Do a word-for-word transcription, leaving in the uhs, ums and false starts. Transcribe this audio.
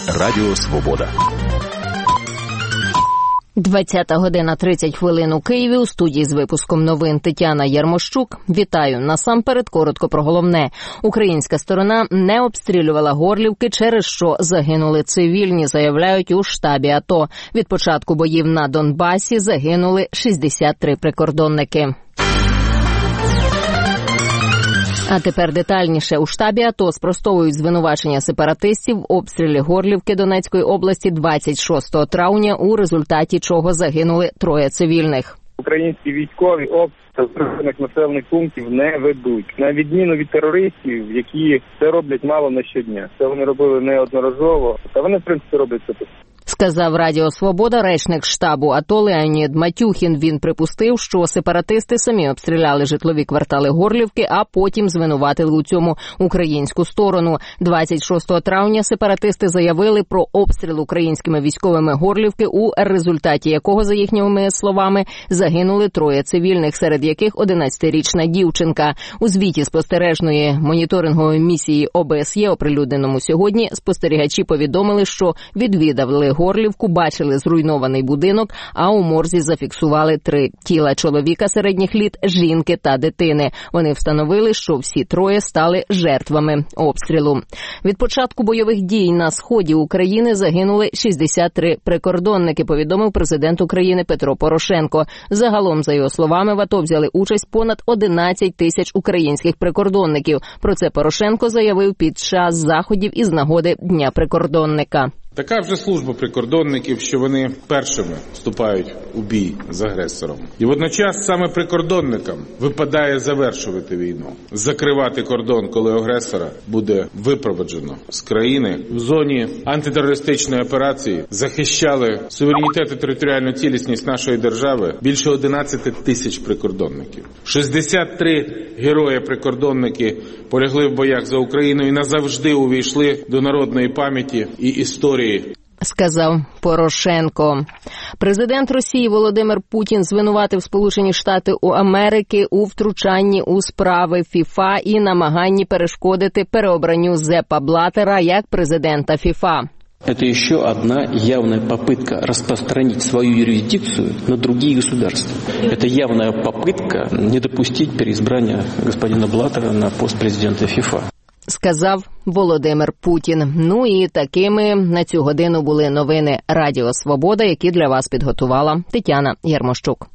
Радіо Свобода. двадцята година тридцять хвилин у Києві. У студії з випуском новин Тетяна Ярмощук. Вітаю. Насамперед коротко про головне. Українська сторона не обстрілювала Горлівки, через що загинули цивільні, заявляють у штабі АТО. Від початку боїв на Донбасі загинули шістдесят три прикордонники. А тепер детальніше. У штабі АТО спростовують звинувачення сепаратистів в обстрілі Горлівки Донецької області двадцять шостого травня, у результаті чого загинули троє цивільних. Українські військові обстріли природних населених пунктів не ведуть. На відміну від терористів, які це роблять мало не щодня. Це вони робили неодноразово, та вони, в принципі, роблять це постійно. Сказав Радіо Свобода речник штабу АТО Леонід Матюхін. Він припустив, що сепаратисти самі обстріляли житлові квартали Горлівки, а потім звинуватили у цьому українську сторону. двадцять шостого травня сепаратисти заявили про обстріл українськими військовими Горлівки, у результаті якого, за їхніми словами, загинули троє цивільних, серед яких одинадцятирічна дівчинка. У звіті спостережної моніторингової місії ОБСЄ, оприлюдненому сьогодні, спостерігачі повідомили, що відвідали Горлівку, бачили зруйнований будинок, а у морзі зафіксували три тіла: чоловіка середніх літ, жінки та дитини. Вони встановили, що всі троє стали жертвами обстрілу. Від початку бойових дій на сході України загинули шістдесят три прикордонники, повідомив президент України Петро Порошенко. Загалом, за його словами, в АТО взяли участь понад одинадцять тисяч українських прикордонників. Про це Порошенко заявив під час заходів із нагоди Дня прикордонника. Така вже служба прикордонників, що вони першими вступають у бій з агресором. І водночас саме прикордонникам випадає завершувати війну, закривати кордон, коли агресора буде випроводжено з країни. В зоні антитерористичної операції захищали суверенітет і територіальну цілісність нашої держави більше одинадцять тисяч прикордонників. шістдесят три герої-прикордонники полягли в боях за Україну і назавжди увійшли до народної пам'яті і історії, сказав Порошенко. Президент Росії Володимир Путін звинуватив Сполучені Штати Америки у втручанні у справи ФІФА і намаганні перешкодити переобранню Зеппа Блаттера як президента ФІФА. Это еще одна явная попытка распространить свою юрисдикцию на другие государства. Это явная попытка не допустить переизбрания господина Блаттера на пост президента ФІФА. Сказав Володимир Путін. Ну і такими на цю годину були новини Радіо Свобода, які для вас підготувала Тетяна Ярмощук.